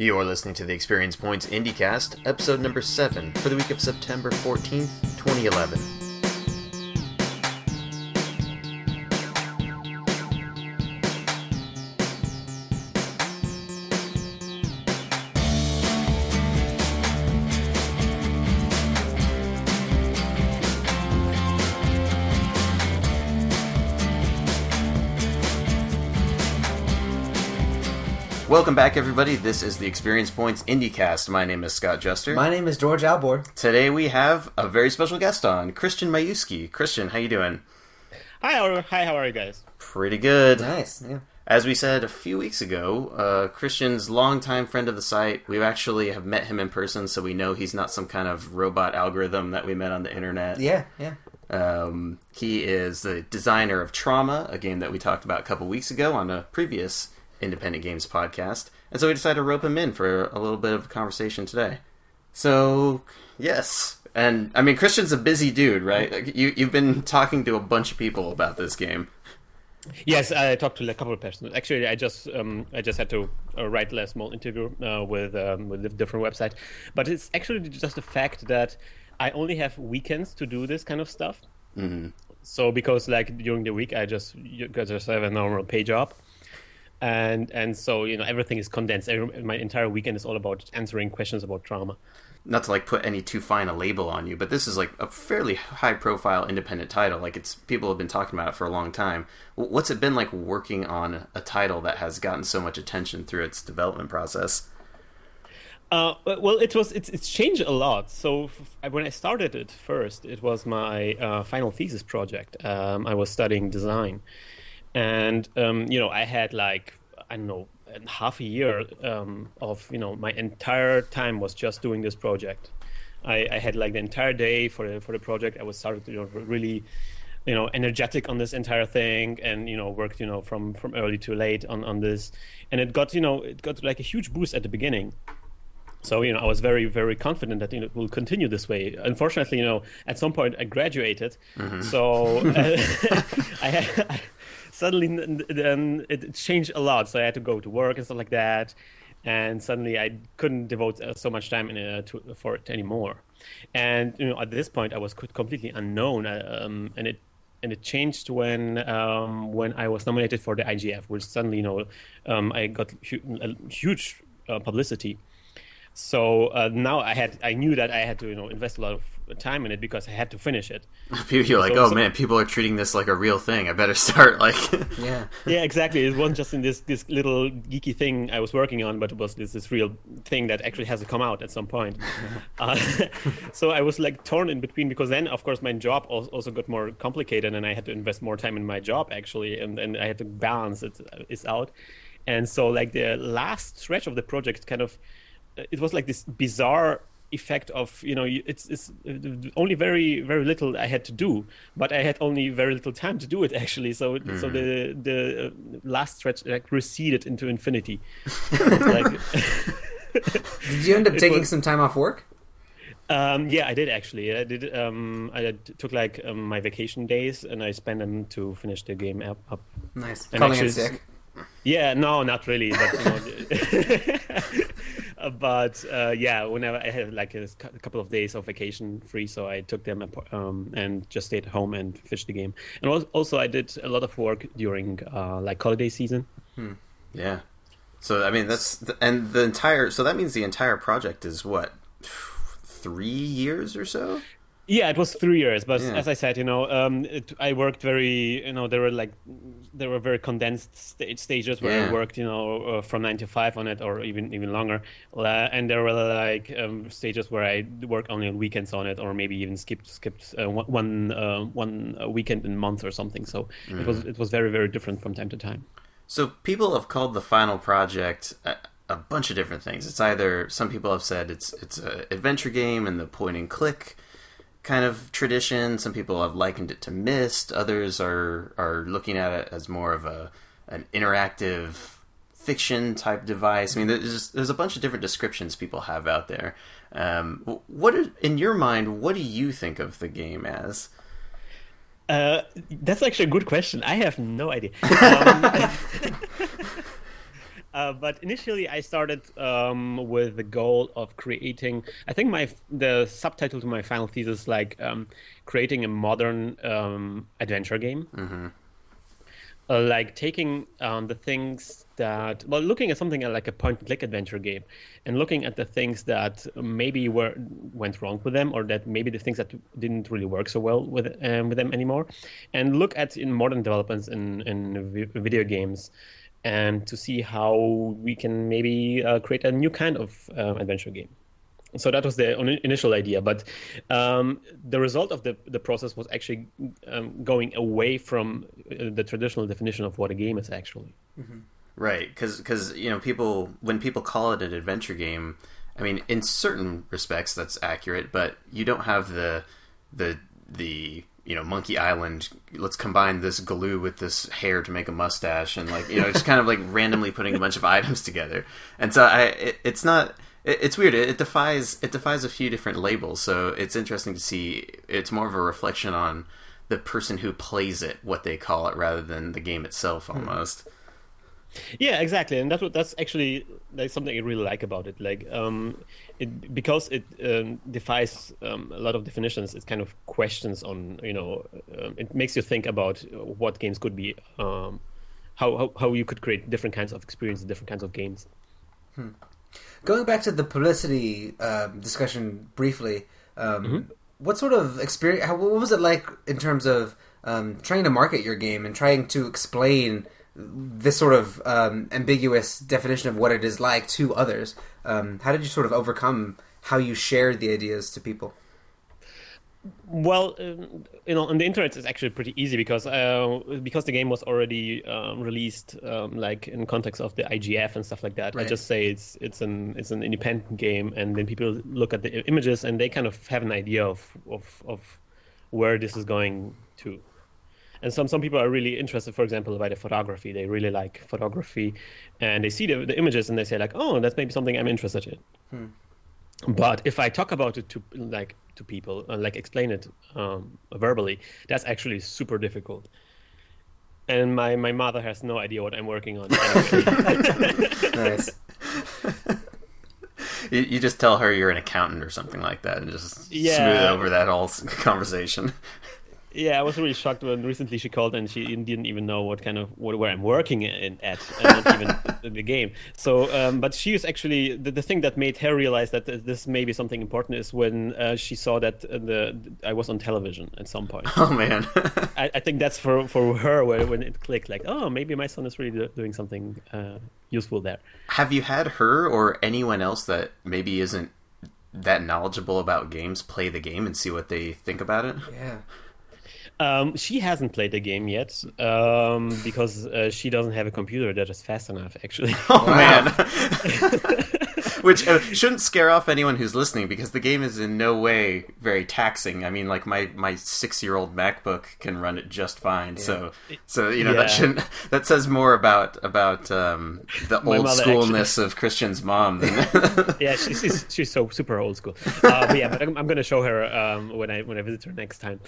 You're listening to the Experience Points IndieCast, episode number 7, for the week of September 14th, 2011. Welcome back, everybody. This is the Experience Points IndieCast. My name is Scott Juster. My name is George Alboard. Today we have a very special guest on, Christian Majewski. Christian, how you doing? Hi, how are you guys? Pretty good. Nice, yeah. As we said a few weeks ago, Christian's longtime friend of the site. We actually have met him in person, so we know he's not some kind of robot algorithm that we met on the internet. Yeah. He is the designer of Trauma, a game that we talked about a couple weeks ago on a previous Independent Games podcast, and so we decided to rope him in for a little bit of a conversation today. So, yes, and I mean, Christian's a busy dude, right? Like, you've been talking to a bunch of people about this game. Yes, I talked to a couple of persons. Actually, I just had to write a small interview with a different website, but it's actually just the fact that I only have weekends to do this kind of stuff. Mm-hmm. So because like during the week I just have a normal pay job. And so, you know, everything is condensed. My entire weekend is all about answering questions about Trauma. Not to, like, put any too fine a label on you, but this is, like, a fairly high-profile independent title. Like, people have been talking about it for a long time. What's it been like working on a title that has gotten so much attention through its development process? Well, it's changed a lot. So when I started it first, it was my final thesis project. I was studying design. And, I had half a year of, my entire time was just doing this project. I had like the entire day for the project. I was started, really, energetic on this entire thing and, worked, from early to late on this. And it got like a huge boost at the beginning. So, I was very, very confident that it will continue this way. Unfortunately, at some point I graduated. Mm-hmm. So suddenly then it changed a lot. So I had to go to work and stuff like that. And suddenly I couldn't devote so much time for it anymore. And, at this point I was completely unknown. And it changed when I was nominated for the IGF, which suddenly, I got huge publicity. So now I knew that I had to invest a lot of time in it because I had to finish it. You're like, man, people are treating this like a real thing. I better start yeah, exactly. It wasn't just in this little geeky thing I was working on, but it was this real thing that actually has to come out at some point. So I was like torn in between because then, of course, my job also got more complicated, and I had to invest more time in my job actually, and I had to balance it out. And so like the last stretch of the project it was like this bizarre effect of, it's only very, very little I had to do, but I had only very little time to do it actually. So so the last stretch receded into infinity. Did you end up taking some time off work? Yeah, I did actually. I did. I took my vacation days and I spent them to finish the game up. Nice. And calling it sick? Yeah, no, not really. But whenever I had like a couple of days of vacation free, so I took them and just stayed at home and finished the game. And also I did a lot of work during holiday season. Yeah. So I mean so that means the entire project is what, 3 years or so? Yeah, it was 3 years, but as I said, I worked very, there were very condensed stages where I worked, from 9 to 5 on it, or even longer, and there were stages where I worked only on weekends on it, or maybe even skipped one weekend in a month or something. So it was very, very different from time to time. So people have called the final project a bunch of different things. It's either, some people have said it's an adventure game and the point and click kind of tradition. Some people have likened it to Myst. Others are looking at it as more of an interactive fiction type device. I mean, there's a bunch of different descriptions people have out there. In your mind, what do you think of the game as? That's actually a good question. I have no idea. But initially, I started with the goal of creating. I think the subtitle to my final thesis, like creating a modern adventure game. Mm-hmm. Like taking the things that, well, looking at something like a point-and-click adventure game, and looking at the things that maybe went wrong with them, or that maybe the things that didn't really work so well with them anymore, and look at in modern developments in video games, and to see how we can maybe create a new kind of adventure game. So that was the initial idea, but the result of the process was actually going away from the traditional definition of what a game is actually. Mm-hmm. Right, because when people call it an adventure game, I mean, in certain respects that's accurate, but you don't have the Monkey Island, let's combine this glue with this hair to make a mustache, and just kind of like randomly putting a bunch of items together. And so it's not. It's weird. It defies a few different labels. So it's interesting to see. It's more of a reflection on the person who plays it, what they call it, rather than the game itself, almost. Yeah, exactly, and that's actually like something I really like about it. Like, because it defies a lot of definitions. It kind of questions on, it makes you think about what games could be, how you could create different kinds of experiences, different kinds of games. Going back to the publicity discussion briefly, what sort of experience? What was it like in terms of trying to market your game and trying to explain this sort of ambiguous definition of what it is like to others? How did you sort of overcome how you shared the ideas to people? Well, on the internet it's actually pretty easy because the game was already released like in context of the IGF and stuff like that. Right. I just say it's an independent game, and then people look at the images and they kind of have an idea of where this is going to. And some people are really interested, for example, by the photography. They really like photography, and they see the images and they say like, oh, that's maybe something I'm interested in. But if I talk about it to people, like explain it verbally, that's actually super difficult. And my mother has no idea what I'm working on. Nice. You just tell her you're an accountant or something like that, and just smooth over that whole conversation. Yeah, I was really shocked when recently she called and she didn't even know where I'm working at, and not even the game. So, but she was actually the thing that made her realize that this may be something important is when she saw that I was on television at some point. Oh man! I think that's for her when it clicked. Like, oh, maybe my son is really doing something useful there. Have you had her or anyone else that maybe isn't that knowledgeable about games play the game and see what they think about it? Yeah. She hasn't played the game yet because she doesn't have a computer that is fast enough, actually. Oh, man. Which shouldn't scare off anyone who's listening, because the game is in no way very taxing. I mean, like, my 6-year-old MacBook can run it just fine. Yeah. So that says more about the old schoolness of Christian's mom than yeah, she's so super old school. But I'm going to show her when I visit her next time.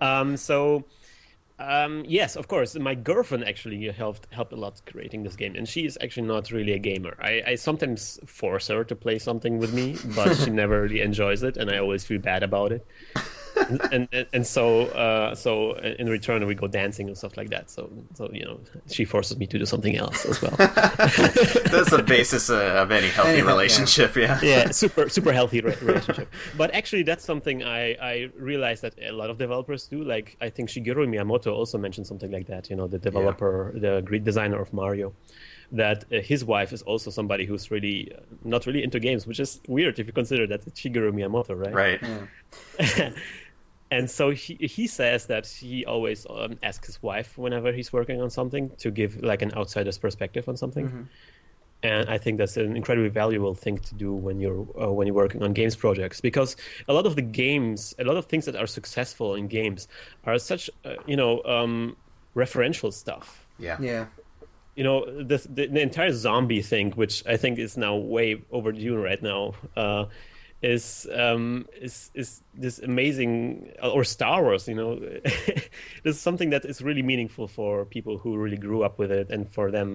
Yes, of course. My girlfriend actually helped a lot creating this game, and she is actually not really a gamer. I sometimes force her to play something with me, but she never really enjoys it, and I always feel bad about it. and so in return we go dancing and stuff like that. So she forces me to do something else as well. That's the basis of any healthy relationship. Yeah, super healthy relationship. But actually, that's something I realized that a lot of developers do. Like, I think Shigeru Miyamoto also mentioned something like that. The developer, the great designer of Mario. That his wife is also somebody who's really not really into games, which is weird if you consider that it's Shigeru Miyamoto, right? Right. Yeah. And so he says that he always asks his wife whenever he's working on something to give like an outsider's perspective on something. Mm-hmm. And I think that's an incredibly valuable thing to do when you're working on games projects, because a lot of things that are successful in games are such referential stuff. Yeah. Yeah. The entire zombie thing, which I think is now way overdue right now, is this amazing, or Star Wars. This is something that is really meaningful for people who really grew up with it, and for them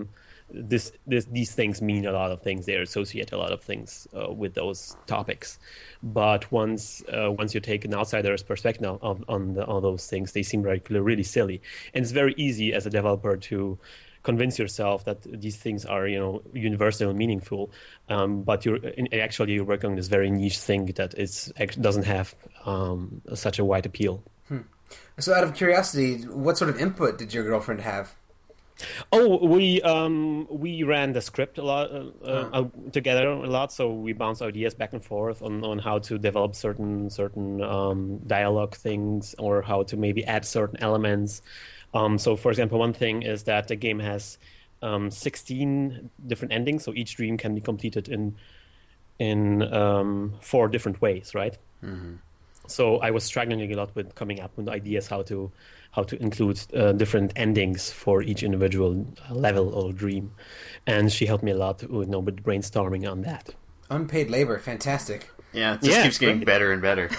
these things mean a lot of things. They associate a lot of things with those topics. But once you take an outsider's perspective on those things, they seem really silly. And it's very easy as a developer to convince yourself that these things are, universal and meaningful, but you're working on this very niche thing that doesn't have such a wide appeal. So, out of curiosity, what sort of input did your girlfriend have? Oh, we ran the script a lot together a lot, so we bounced ideas back and forth on how to develop certain dialogue things, or how to maybe add certain elements. So, for example, one thing is that the game has 16 different endings, so each dream can be completed in 4 different ways, right? Mm-hmm. So I was struggling a lot with coming up with ideas how to include different endings for each individual level or dream, and she helped me a lot with brainstorming on that. Unpaid labor, fantastic. Yeah, it just keeps getting better and better.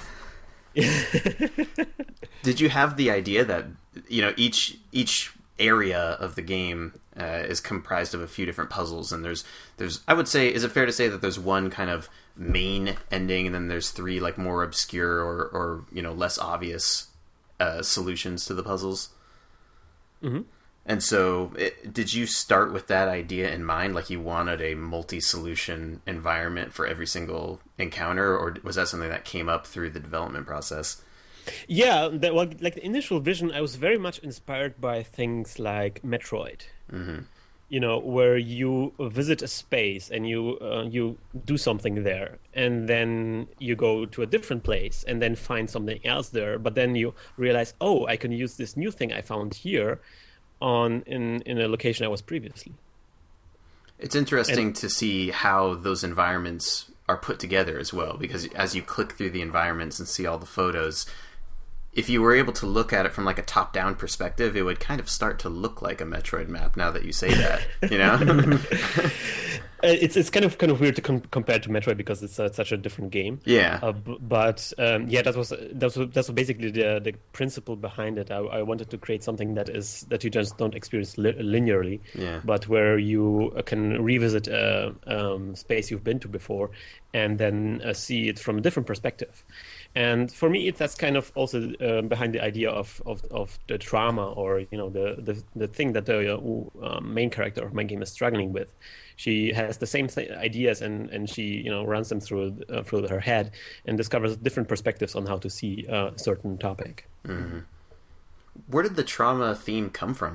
Did you have the idea that each area of the game is comprised of a few different puzzles, and there's I would say, is it fair to say that there's one kind of main ending, and then there's 3 like more obscure or less obvious solutions to the puzzles? Mm-hmm. And so did you start with that idea in mind, like you wanted a multi-solution environment for every single encounter, or was that something that came up through the development process? Yeah, like the initial vision, I was very much inspired by things like Metroid. Mm-hmm. Where you visit a space and you do something there, and then you go to a different place and then find something else there, but then you realize, oh, I can use this new thing I found here in a location I was previously. It's interesting to see how those environments are put together as well, because as you click through the environments and see all the photos, if you were able to look at it from like a top-down perspective, it would kind of start to look like a Metroid map. Now that you say that, it's kind of weird to compare to Metroid because it's such a different game. Yeah, but that was basically the principle behind it. I wanted to create something that you just don't experience linearly, but where you can revisit a space you've been to before, and then see it from a different perspective. And for me, that's kind of also behind the idea of the trauma, or the thing that the main character of my game is struggling with. She has the same ideas, and she runs them through her head and discovers different perspectives on how to see a certain topic. Mm-hmm. Where did the trauma theme come from?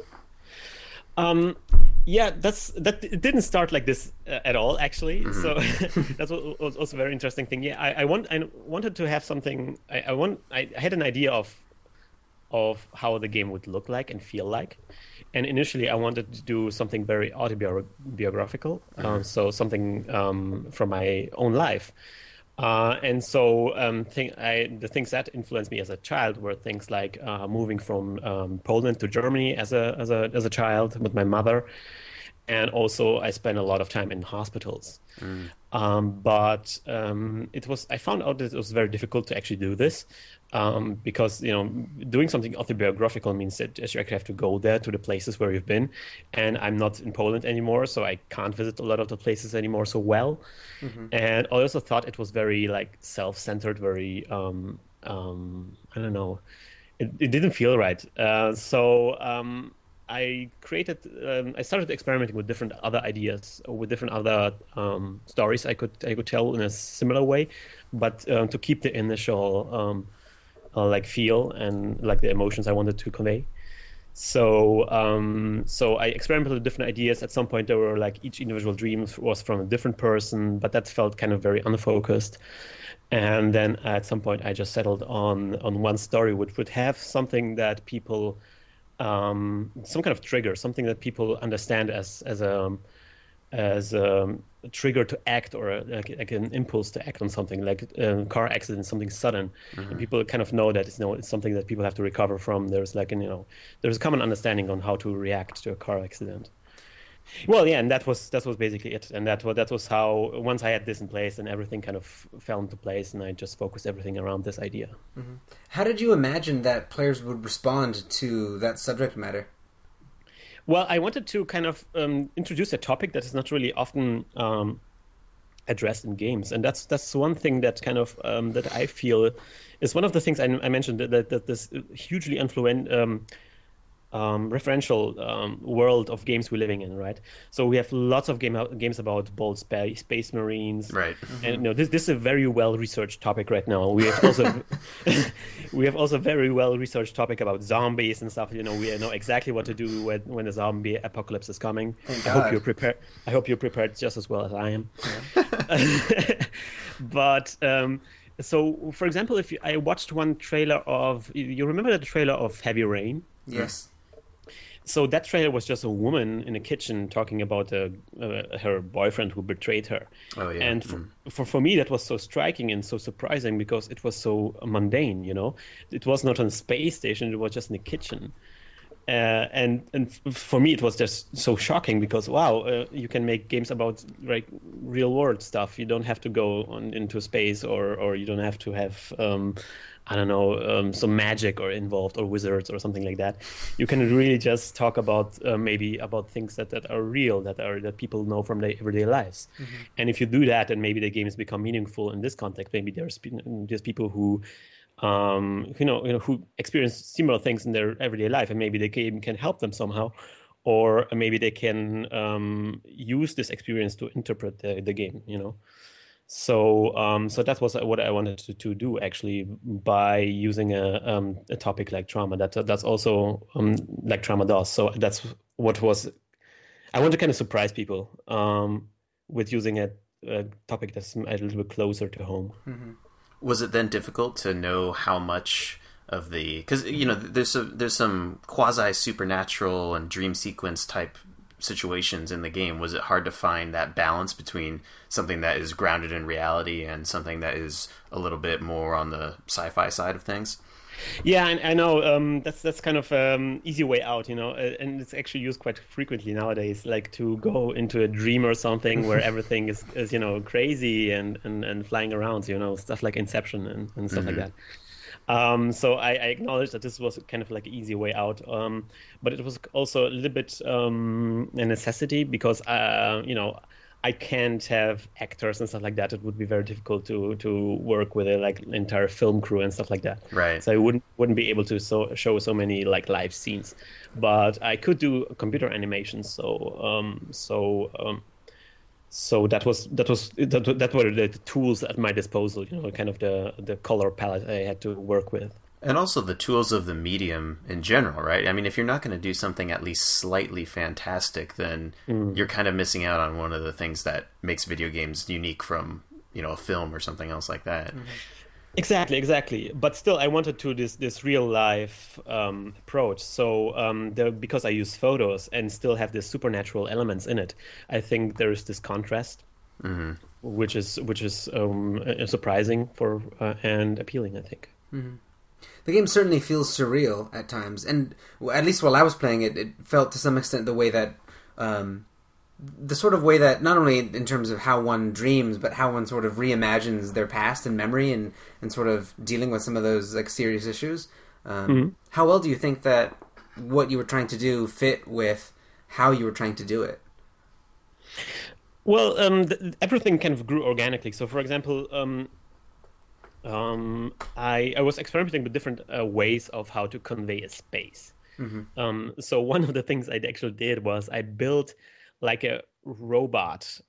Yeah, it didn't start like this at all, actually. Mm-hmm. So that's what was also a very interesting thing. Yeah, I wanted to have something. I had an idea of how the game would look like and feel like, and initially I wanted to do something very autobiographical, mm-hmm. So something from my own life. And so the things that influenced me as a child were things like moving from Poland to Germany as a child with my mother, and also I spent a lot of time in hospitals. But I found out that it was very difficult to actually do this, because doing something autobiographical means that you actually have to go there to the places where you've been, and I'm not in Poland anymore, so I can't visit a lot of the places anymore so well. Mm-hmm. And I also thought it was very like self-centered, very I don't know, it didn't feel right. I started experimenting with different other ideas, with different other stories I could tell in a similar way, but to keep the initial like feel and like the emotions I wanted to convey. So I experimented with different ideas. At some point, there were like each individual dream was from a different person, but that felt kind of very unfocused. And then at some point, I just settled on one story, which would have something that people, some kind of trigger, something that people understand as a trigger to act, or like an impulse to act on something, like a car accident, something sudden. Mm-hmm. And people kind of know that it's something that people have to recover from. There's like there's a common understanding on how to react to a car accident. Well, yeah, and that was basically it. And that was how, once I had this in place, and everything kind of fell into place, and I just focused everything around this idea. Mm-hmm. How did you imagine that players would respond to that subject matter? Well, I wanted to kind of introduce a topic that is not really often addressed in games, and that's one thing that kind of that I feel is one of the things I mentioned, that this hugely influential referential world of games we're living in, right? So we have lots of games about bold space marines, Right? and this is a very well researched topic right now. We have also we have also very well researched topic about zombies and stuff. We know exactly what to do when a zombie apocalypse is coming. I hope you're prepared. I hope you're prepared just as well as I am. Yeah. But so, for example, I watched one trailer of, you remember the trailer of Heavy Rain? Yes. So that trailer was just a woman in a kitchen talking about her boyfriend who betrayed her. Oh yeah. And for me, that was so striking and so surprising because it was so mundane. It was not on a space station; it was just in a kitchen. And for me, it was just so shocking because wow, you can make games about like real world stuff. You don't have to go into space, or you don't have to have I don't know, some magic or involved or wizards or something like that. You can really just talk about maybe about things that are real, that people know from their everyday lives. Mm-hmm. And if you do that, then maybe the games become meaningful in this context. Maybe there's people who who experience similar things in their everyday life, and maybe the game can help them somehow, or maybe they can use this experience to interpret the game. So that was what I wanted to do actually by using a topic like trauma. That's also like trauma does. So that's what was. I want to kind of surprise people with using a topic that's a little bit closer to home. Mm-hmm. Was it then difficult to know how much of because there's some quasi supernatural and dream sequence type situations in the game? Was it hard to find that balance between something that is grounded in reality and something that is a little bit more on the sci-fi side of things? Yeah, I know that's kind of easy way out, and it's actually used quite frequently nowadays, like to go into a dream or something where everything is crazy and flying around, stuff like Inception and stuff like that. So I acknowledge that this was kind of like an easy way out, but it was also a little bit a necessity because I can't have actors and stuff like that. It would be very difficult to work with an entire film crew and stuff like that. Right. So I wouldn't be able to show so many like live scenes, but I could do computer animations. So that were the tools at my disposal. Kind of the color palette I had to work with. And also the tools of the medium in general, right? I mean, if you're not going to do something at least slightly fantastic, then you're kind of missing out on one of the things that makes video games unique from, a film or something else like that. Mm-hmm. Exactly. But still, I wanted to this real life approach. So because I use photos and still have the supernatural elements in it, I think there is this contrast, which is surprising for and appealing, I think. Mm-hmm. The game certainly feels surreal at times, and at least while I was playing it, it felt to some extent the way that, the sort of way that, not only in terms of how one dreams, but how one sort of reimagines their past and memory and sort of dealing with some of those like serious issues. How well do you think that what you were trying to do fit with how you were trying to do it? Well, everything kind of grew organically. So, for example, I was experimenting with different ways of how to convey a space. Mm-hmm. So one of the things I actually did was I built like a robot,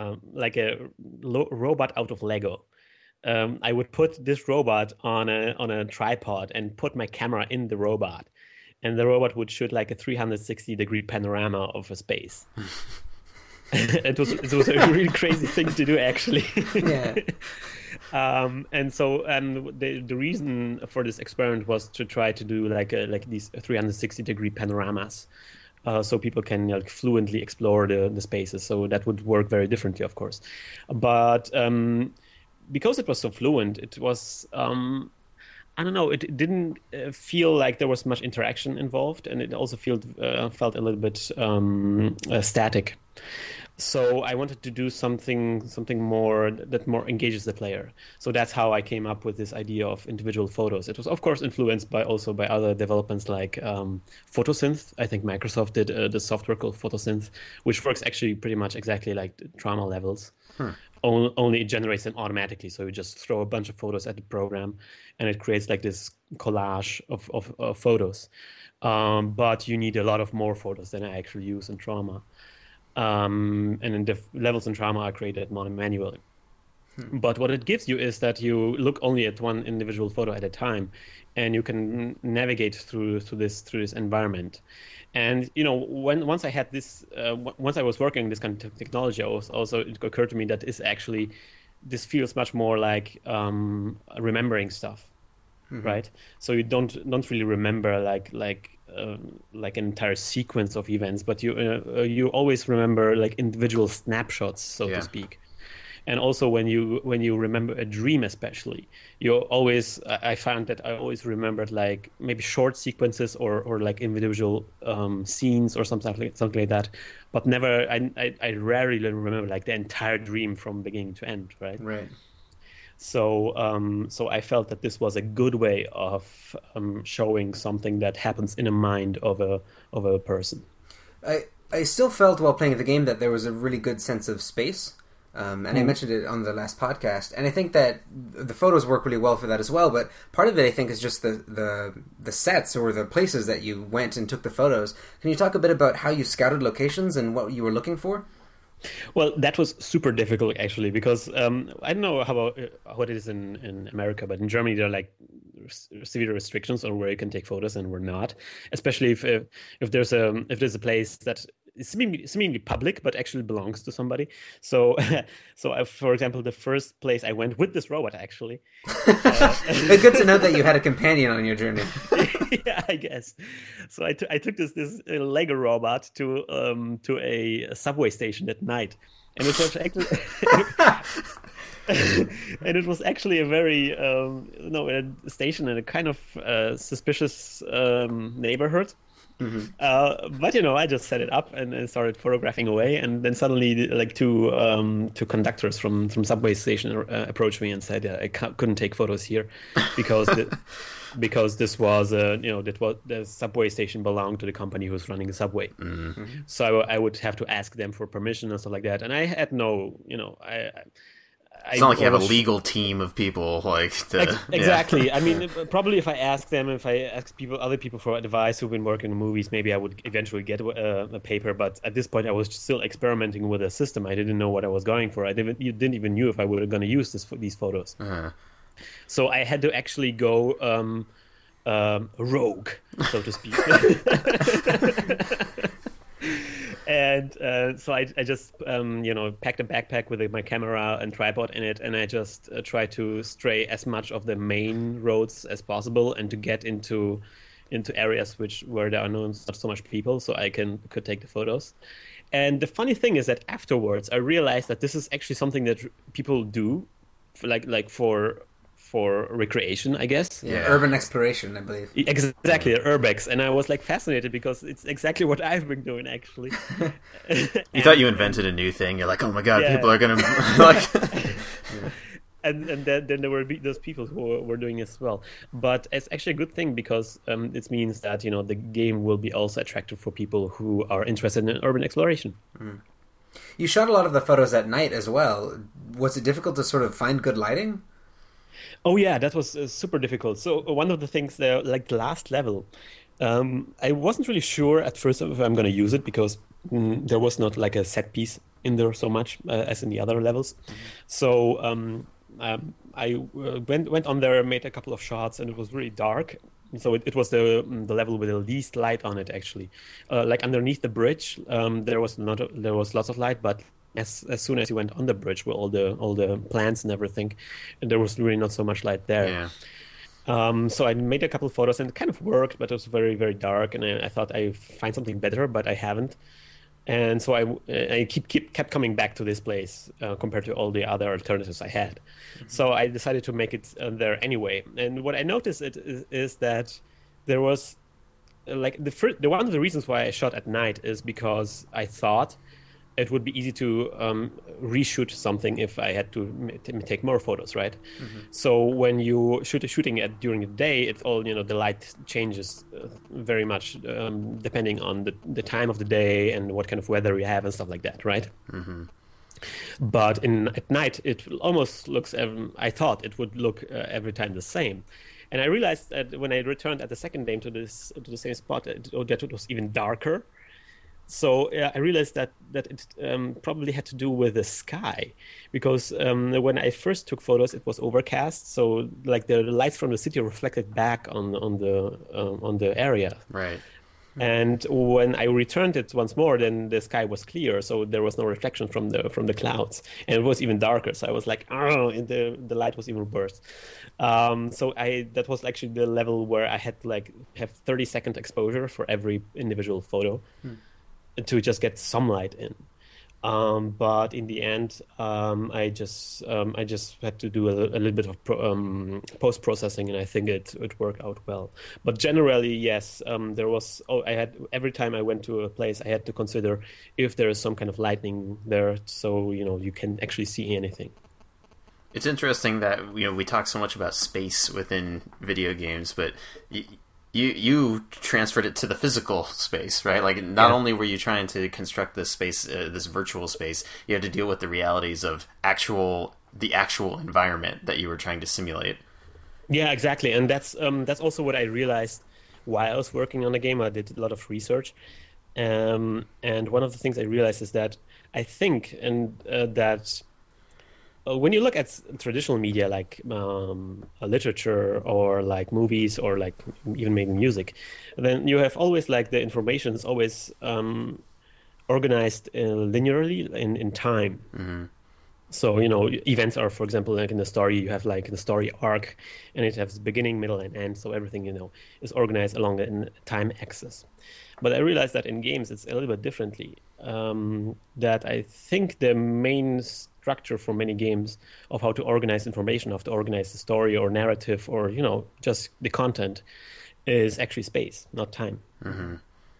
robot out of Lego. I would put this robot on a tripod and put my camera in the robot, and the robot would shoot like a 360-degree panorama of a space. It was a really crazy thing to do, actually. Yeah. And the reason for this experiment was to try to do like these 360-degree panoramas, so people can fluently explore the spaces. So that would work very differently, of course. But because it was so fluent, it was I don't know. It didn't feel like there was much interaction involved, and it also felt a little bit static. So I wanted to do something more that more engages the player. So that's how I came up with this idea of individual photos. It was of course influenced by other developments like Photosynth. I think Microsoft did the software called Photosynth, which works actually pretty much exactly like the Trauma levels. Only it generates them automatically. So you just throw a bunch of photos at the program, and it creates like this collage of photos. But you need a lot of more photos than I actually use in Trauma. And then the levels in Trauma are created manually. But what it gives you is that you look only at one individual photo at a time, and you can navigate through this environment. And once I had this, once I was working this kind of technology, it occurred to me that this feels much more like remembering stuff, right? So you don't really remember like an entire sequence of events, but you always remember like individual snapshots, so to speak. And also when you remember a dream, especially, I found that I always remembered like maybe short sequences or like individual scenes or something like that, but never. I rarely remember like the entire dream from beginning to end, right? Right. So I felt that this was a good way of showing something that happens in a mind of a person. I still felt while playing the game that there was a really good sense of space. And I mentioned it on the last podcast, and I think that the photos work really well for that as well. But part of it, I think, is just the sets or the places that you went and took the photos. Can you talk a bit about how you scouted locations and what you were looking for? Well, that was super difficult actually, because I don't know how it is in America, but in Germany there are like severe restrictions on where you can take photos and where not. Especially if there's a place that is seemingly public but actually belongs to somebody. So for example, the first place I went with this robot actually. It's good to know that you had a companion on your journey. Yeah, I guess. So I took this Lego robot to a subway station at night, and it was actually and it was actually a very a station in a kind of suspicious neighborhood. But I just set it up and started photographing away, and then suddenly like two conductors from subway station approached me and said I couldn't take photos here because because this was the subway station belonged to the company who's running the subway. So I would have to ask them for permission and stuff like that, and I had no It's not like you have a legal team of people exactly. Yeah. I mean, probably if I ask other people for advice who've been working in movies, maybe I would eventually get a paper. But at this point, I was still experimenting with a system. I didn't know what I was going for. You didn't even knew if I were going to use these photos. So I had to actually go rogue, so to speak. And so I just packed a backpack with my camera and tripod in it, and I just tried to stray as much of the main roads as possible and to get into areas where there are not so much people, so I could take the photos. And the funny thing is that afterwards I realized that this is actually something that people do, like for recreation, I guess. Yeah, urban exploration, I believe. Exactly, urbex. And I was like fascinated because it's exactly what I've been doing actually. You thought you invented a new thing. You're like, oh my god, people are gonna like. And then there were those people who were doing it as well. But it's actually a good thing because it means that the game will be also attractive for people who are interested in urban exploration. You shot a lot of the photos at night as well. Was it difficult to sort of find good lighting? Oh yeah, that was super difficult. So one of the things there, like the last level, I wasn't really sure at first if I'm going to use it because there was not like a set piece in there so much as in the other levels. So I went on there, made a couple of shots, and it was really dark. So it was the level with the least light on it actually. Like underneath the bridge, there was lots of light, but as soon as you went on the bridge with all the plants and everything, there was really not so much light there. Yeah. So I made a couple of photos and it kind of worked, but it was very, very dark, and I thought I'd find something better, but I haven't. And so I kept coming back to this place compared to all the other alternatives I had. So I decided to make it there anyway. And what I noticed is that there was like one of the reasons why I shot at night is because I thought it would be easy to reshoot something if I had to take more photos, right? So when you shooting it during the day, it's all, the light changes very much depending on the time of the day and what kind of weather you have and stuff like that, right? But at night, it almost looks. I thought it would look every time the same, and I realized that when I returned at the second day to the same spot, that it was even darker. So I realized that it probably had to do with the sky, because when I first took photos, it was overcast, so like the lights from the city reflected back on the area. Right. And when I returned it once more, then the sky was clear, so there was no reflection from the clouds, and it was even darker. So I was like, oh, and the light was even worse. So that was actually the level where I had to like have 30-second exposure for every individual photo to just get some light in. But in the end, I just had to do a little bit of post processing, and I think it worked out well. But generally, yes, there was. I had every time I went to a place, I had to consider if there is some kind of lightning there, so you can actually see anything. It's interesting that we talk so much about space within video games, but you transferred it to the physical space, right? Like, not only were you trying to construct this space, this virtual space, you had to deal with the realities of the actual environment that you were trying to simulate. Yeah, exactly, and that's also what I realized while I was working on the game. I did a lot of research, and one of the things I realized is that I think that. When you look at traditional media like literature or like movies or like even maybe music, then you have always like the information is always organized linearly in time. Mm-hmm. So events are, for example, like in the story, you have like the story arc, and it has beginning, middle, and end. So everything is organized along the time axis. But I realized that in games it's a little bit differently. That I think the main structure for many games of how to organize information, how to organize the story or narrative, or just the content, is actually space, not time. Mm-hmm.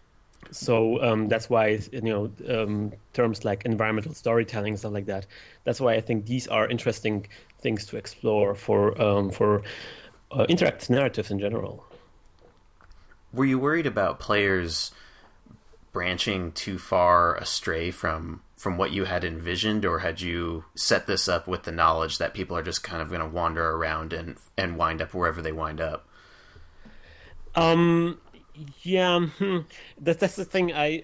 So that's why terms like environmental storytelling and stuff like that. That's why I think these are interesting things to explore for interactive narratives in general. Were you worried about players branching too far astray from what you had envisioned, or had you set this up with the knowledge that people are just kind of going to wander around and wind up wherever they wind up? Yeah, that's the thing. I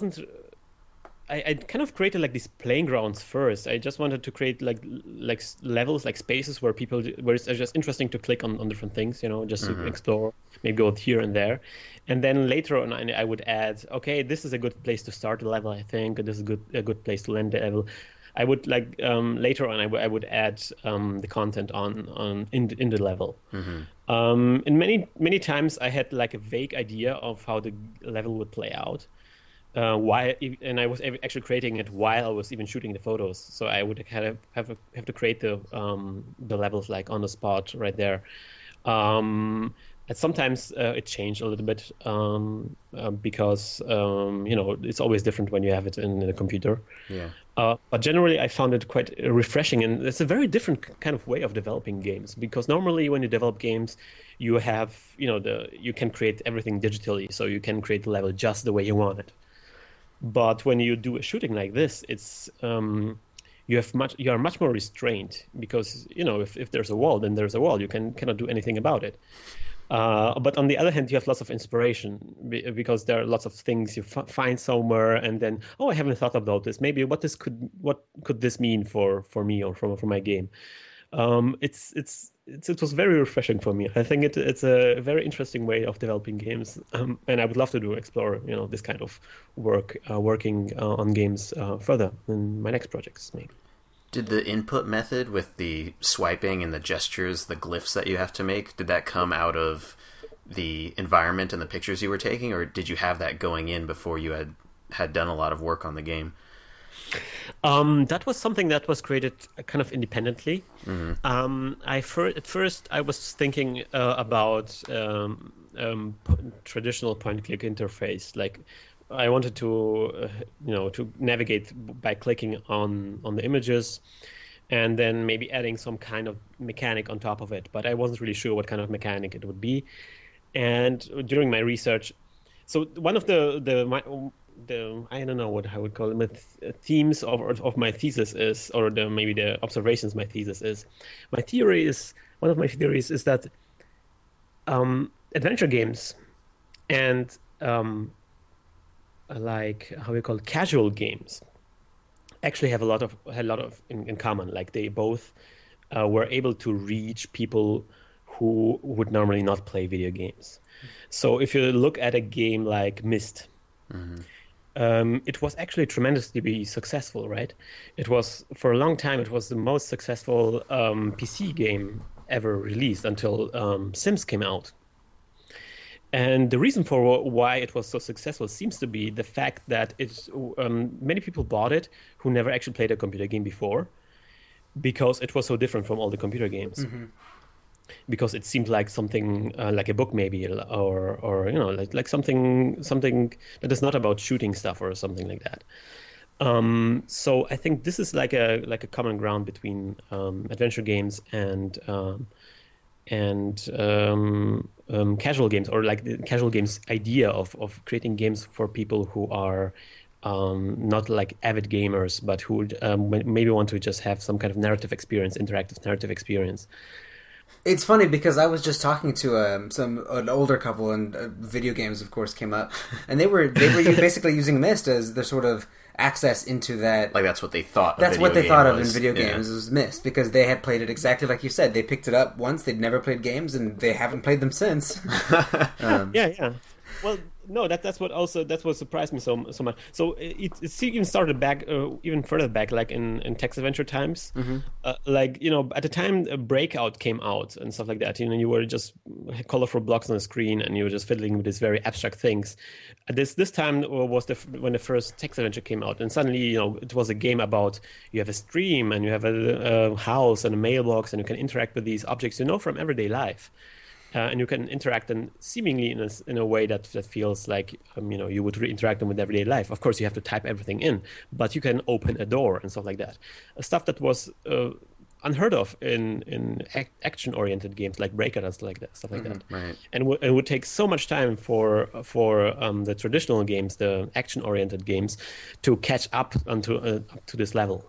kind of created like these playing grounds first. I just wanted to create like levels, like spaces where it's just interesting to click on different things, just to explore, maybe go here and there. And then later on, I would add, okay, this is a good place to start the level, I think, and this is a good place to end the level. I would later on, I would add the content in the level. And many times I had like a vague idea of how the level would play out. And I was actually creating it while I was even shooting the photos. So I would have to create the levels like on the spot right there. And sometimes it changed a little bit because it's always different when you have it in the computer. Yeah. But generally, I found it quite refreshing, and it's a very different kind of way of developing games. Because normally, when you develop games, you have you can create everything digitally, so you can create the level just the way you want it. But when you do a shooting like this, it's you are much more restrained, because if there's a wall, then there's a wall. You cannot do anything about it. But on the other hand, you have lots of inspiration, because there are lots of things you find somewhere, and then I haven't thought about this. Maybe what could this mean for me or for my game? It was very refreshing for me. I think it's a very interesting way of developing games, and I would love to explore this kind of working on games further in my next projects, maybe. Did the input method with the swiping and the gestures, the glyphs that you have to make, did that come out of the environment and the pictures you were taking, or did you have that going in before you had done a lot of work on the game? That was something that was created kind of independently. At first, I was thinking about traditional point-and-click interface, like I wanted to to navigate by clicking on the images, and then maybe adding some kind of mechanic on top of it. But I wasn't really sure what kind of mechanic it would be. And during my research, so one of the I don't know what I would call it, themes of my thesis is, or maybe the observations my thesis is. My theory is one of my theories is that adventure games and like how we call it, casual games actually have a lot of in common. Like they both were able to reach people who would normally not play video games. So if you look at a game like Myst, it was actually tremendously successful, right? It was, for a long time, it was the most successful PC game ever released until Sims came out. And the reason for why it was so successful seems to be the fact that many people bought it who never actually played a computer game before, because it was so different from all the computer games. Because it seemed like something like a book maybe, or like something that is not about shooting stuff or something like that. So I think this is like a common ground between adventure games and casual games, or like the casual games idea of creating games for people who are not like avid gamers, but who maybe want to just have some kind of interactive narrative experience. It's funny because I was just talking to an older couple, and video games, of course, came up, and they were basically using Myst as their sort of access into that. Like that's what they thought. That's what they thought of in video games was Myst, because they had played it exactly like you said. They picked it up once. They'd never played games, and they haven't played them since. Yeah. Well, no, that's what surprised me so much. So it even started back, even further back, like in text adventure times. Like at the time Breakout came out and stuff like that. You were just colorful blocks on the screen, and you were just fiddling with these very abstract things. This time was when the first text adventure came out, and suddenly it was a game about, you have a stream and you have a house and a mailbox, and you can interact with these objects from everyday life. And you can interact them seemingly in a way that feels like you would interact them with everyday life. Of course, you have to type everything in, but you can open a door and stuff like that. Stuff that was unheard of in action-oriented games like Breakout and stuff like that. Right. And it would take so much time for the traditional games, the action-oriented games, to catch up to this level.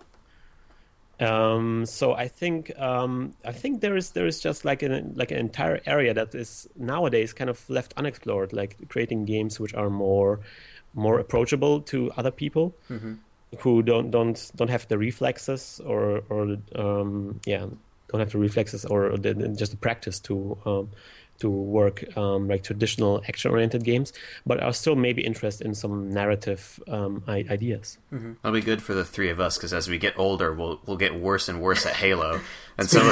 So I think there is just like an entire area that is nowadays kind of left unexplored, like creating games which are more approachable to other people who don't have the reflexes or don't have the reflexes or just the practice to work like traditional action-oriented games, but are still maybe interested in some narrative ideas. That'll be good for the three of us, because as we get older, we'll get worse and worse at Halo, and so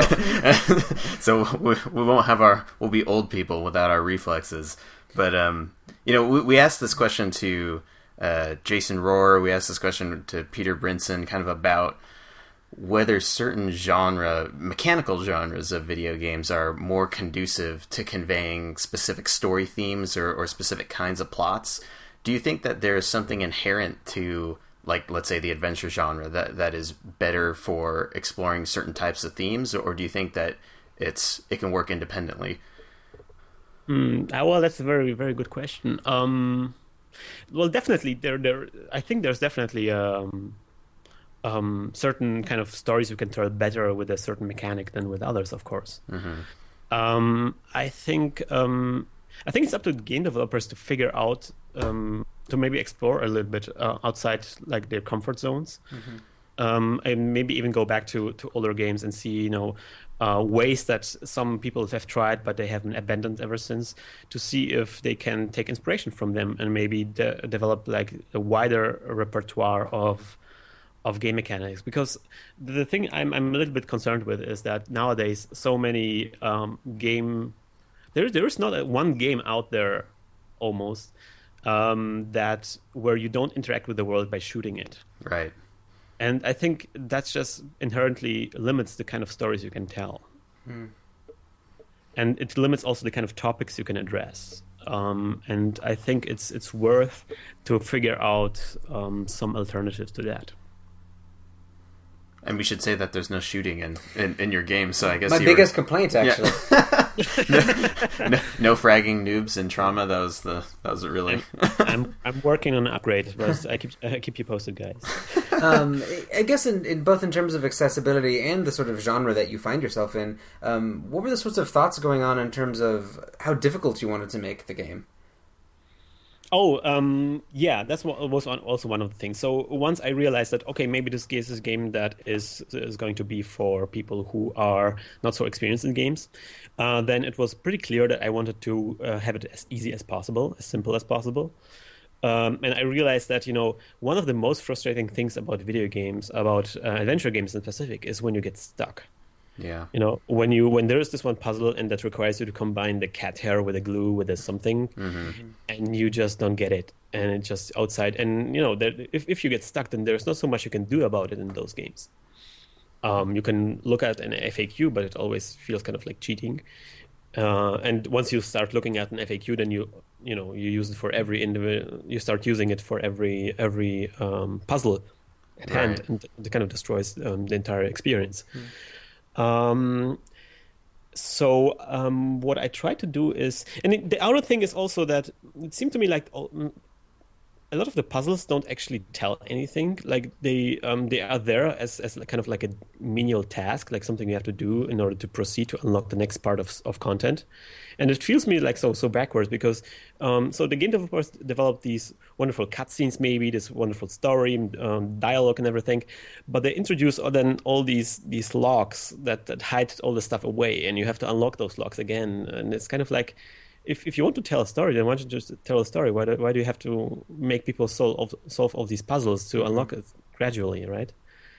we won't have we'll be old people without our reflexes. But we asked this question to Jason Rohr. We asked this question to Peter Brinson, kind of about whether certain mechanical genres of video games are more conducive to conveying specific story themes or specific kinds of plots. Do you think that there is something inherent to, like, let's say, the adventure genre that is better for exploring certain types of themes, or do you think that it can work independently? Well, that's a very, very good question. Well, definitely, I think there's definitely certain kind of stories you can tell better with a certain mechanic than with others, of course. I think it's up to game developers to figure out, to maybe explore a little bit outside like their comfort zones, and maybe even go back to older games and see ways that some people have tried but they haven't abandoned ever since, to see if they can take inspiration from them and maybe develop like a wider repertoire of game mechanics. Because the thing I'm a little bit concerned with is that nowadays so many there is not one game out there almost that where you don't interact with the world by shooting it. Right. And I think that's just inherently limits the kind of stories you can tell. And it limits also the kind of topics you can address. and I think it's worth to figure out some alternatives to that. And we should say that there's no shooting in your game, so I guess my biggest complaint, actually. No fragging noobs in Trauma. That was really. I'm working on an upgrade, but I keep you posted, guys. I guess in both in terms of accessibility and the sort of genre that you find yourself in, what were the sorts of thoughts going on in terms of how difficult you wanted to make the game? Yeah, that's what was also one of the things. So once I realized that, okay, maybe this is a game that is going to be for people who are not so experienced in games, then it was pretty clear that I wanted to have it as easy as possible, as simple as possible. And I realized that, one of the most frustrating things about video games, about adventure games in specific, is when you get stuck. Yeah. When there is this one puzzle and that requires you to combine the cat hair with a glue with a something, and you just don't get it, and it's just outside. And if you get stuck, then there's not so much you can do about it in those games. You can look at an FAQ, but it always feels kind of like cheating. And once you start looking at an FAQ, then you use it for every individual. You start using it for every puzzle at hand, and it kind of destroys the entire experience. So what I try to do is, and the other thing is also that it seemed to me like a lot of the puzzles don't actually tell anything. Like they are there as kind of like a menial task, like something you have to do in order to proceed to unlock the next part of content. And it feels me like so backwards because so the game developers developed these wonderful cutscenes, maybe this wonderful story, dialogue and everything, but they introduce then all these locks that hide all the stuff away, and you have to unlock those locks again. And it's kind of like, if you want to tell a story, then why don't you just tell a story? Why do you have to make people solve all these puzzles to unlock it gradually, right?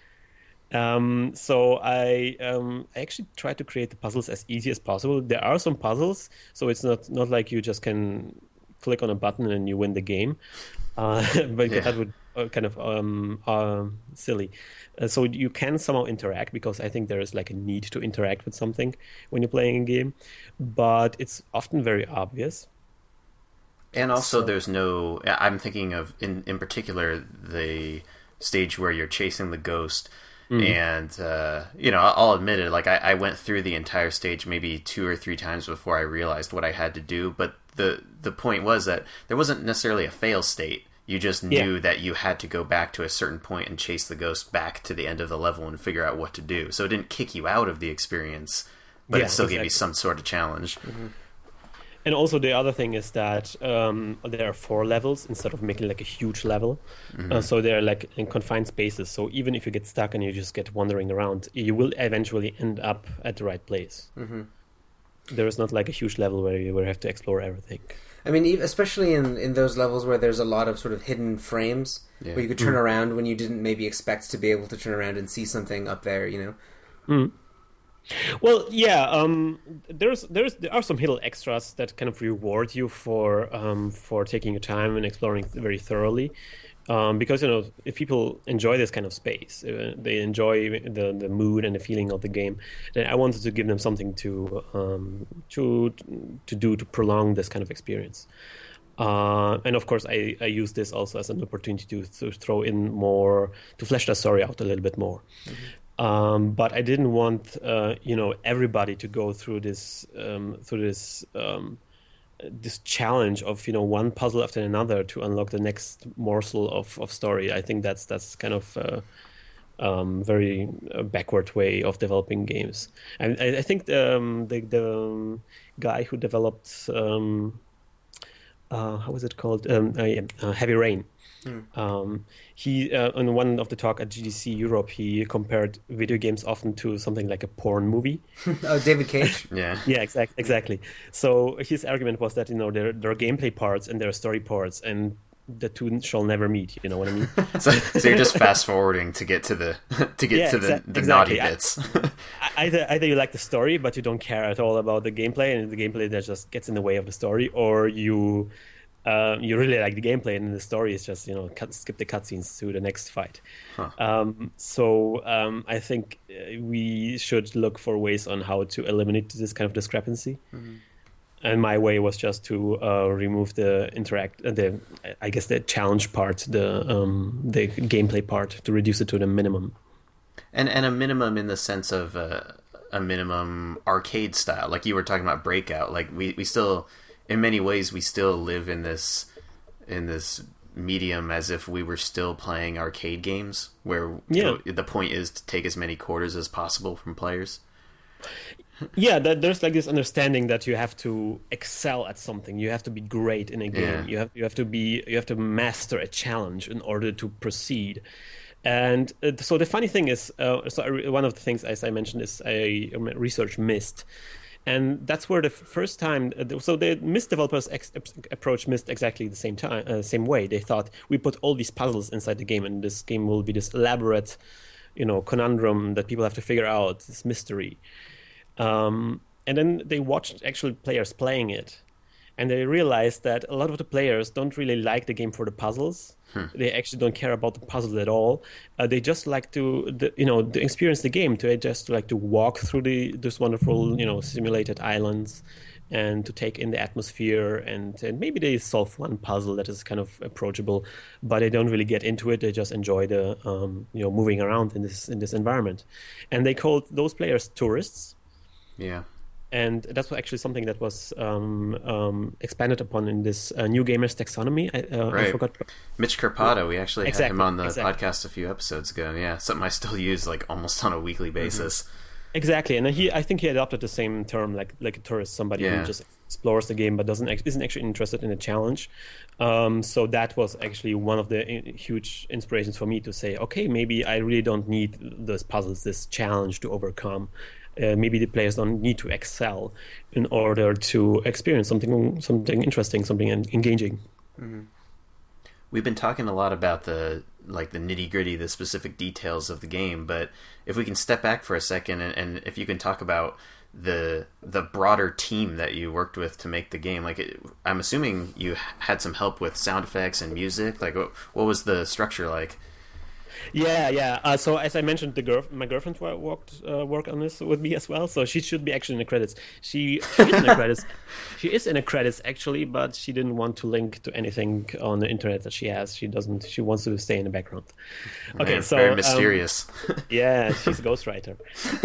So I actually try to create the puzzles as easy as possible. There are some puzzles, so it's not like you just can click on a button and you win the game, but that would kind of silly. So you can somehow interact, because I think there is like a need to interact with something when you're playing a game, but it's often very obvious. And also there's no, I'm thinking of in particular the stage where you're chasing the ghost. And I'll admit it, like I went through the entire stage maybe 2 or 3 times before I realized what I had to do, but the point was that there wasn't necessarily a fail state. You just knew that you had to go back to a certain point and chase the ghost back to the end of the level and figure out what to do. So it didn't kick you out of the experience, but it still gave you some sort of challenge. And also the other thing is that there are 4 levels instead of making like a huge level. So they're like in confined spaces. So even if you get stuck and you just get wandering around, you will eventually end up at the right place. There is not like a huge level where you will have to explore everything. I mean, especially in those levels where there's a lot of sort of hidden frames where you could turn around when you didn't maybe expect to be able to turn around and see something up there, Well, yeah, there are some little extras that kind of reward you for taking your time and exploring very thoroughly, because if people enjoy this kind of space, they enjoy the mood and the feeling of the game, then I wanted to give them something to do to prolong this kind of experience. And of course, I use this also as an opportunity to throw in more, to flesh the story out a little bit more. But I didn't want everybody to go through this this challenge of one puzzle after another to unlock the next morsel of story. I think that's kind of very backward way of developing games. And I think the guy who developed how was it called, Heavy Rain. He on one of the talk at GDC Europe, he compared video games often to something like a porn movie. Oh, David Cage. Yeah, exactly. So his argument was that there are gameplay parts and there are story parts, and the two shall never meet. You know what I mean? so you're just fast forwarding to get to the naughty bits. Either you like the story but you don't care at all about the gameplay, and the gameplay that just gets in the way of the story, or you really like the gameplay and the story is just skip the cutscenes to the next fight. So I think we should look for ways on how to eliminate this kind of discrepancy. And my way was just to remove the I guess the challenge part, the gameplay part, to reduce it to the minimum. And a minimum in the sense of a minimum arcade style, like you were talking about Breakout. Like we still, in many ways, we still live in this medium as if we were still playing arcade games, where the point is to take as many quarters as possible from players. Yeah, there's like this understanding that you have to excel at something. You have to be great in a game. You have to master a challenge in order to proceed. And so the funny thing is, one of the things, as I mentioned, is a research Myst. And that's where the first time, so the Myst developers approached Myst exactly the same way. They thought, we put all these puzzles inside the game, and this game will be this elaborate, conundrum that people have to figure out, this mystery. And then they watched actual players playing it, and they realized that a lot of the players don't really like the game for the puzzles. They actually don't care about the puzzles at all. They just like to experience the game. To just like to walk through this wonderful, simulated islands, and to take in the atmosphere. And maybe they solve one puzzle that is kind of approachable, but they don't really get into it. They just enjoy the moving around in this environment. And they called those players tourists. Yeah. And that's actually something that was expanded upon in this New Gamers taxonomy. I forgot. Mitch Carpata, we actually had him on the podcast a few episodes ago. Yeah, something I still use like almost on a weekly basis. Exactly, and I think he adopted the same term, like a tourist, somebody who just explores the game but isn't actually interested in the challenge. So that was actually one of the huge inspirations for me to say, okay, maybe I really don't need those puzzles, this challenge to overcome. Maybe the players don't need to excel in order to experience something interesting, something engaging. Mm-hmm. We've been talking a lot about the nitty-gritty, the specific details of the game, but if we can step back for a second and if you can talk about the broader team that you worked with to make the game, I'm assuming you had some help with sound effects and music. Like, what was the structure like? Yeah. So as I mentioned, my girlfriend worked on this with me as well. So she should be actually in the credits. She is in the credits. She is in the credits actually, but she didn't want to link to anything on the internet that she has. She doesn't. She wants to stay in the background. Okay, so very mysterious. Yeah, she's a ghostwriter.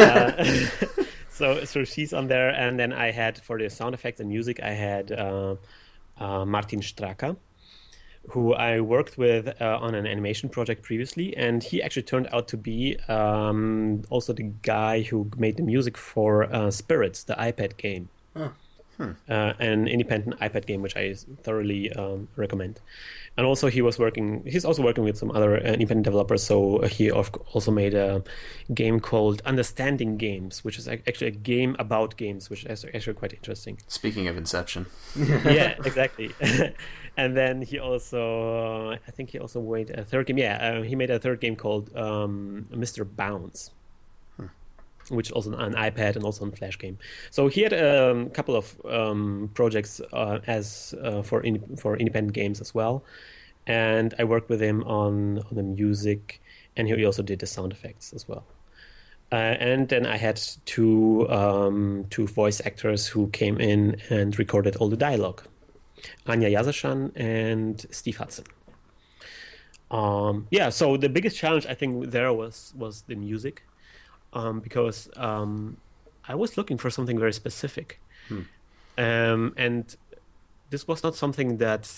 So she's on there, and then I had for the sound effects and music, I had Martin Straka, who I worked with on an animation project previously, and he actually turned out to be also the guy who made the music for Spirits, the iPad game. An independent iPad game, which I thoroughly recommend. And also he's also working with some other independent developers, so he also made a game called Understanding Games, which is actually a game about games, which is actually quite interesting. Speaking of Inception. Yeah, exactly. And then he also, I think he also made a third game. Yeah, he made a third game called Mr. Bounce, which is also on iPad and also on Flash game. So he had a couple of projects for independent games as well, and I worked with him on the music, and he also did the sound effects as well. And then I had two voice actors who came in and recorded all the dialogue, Anya Yazashan and Steve Hudson. So the biggest challenge I think there was the music. Because I was looking for something very specific, and this was not something that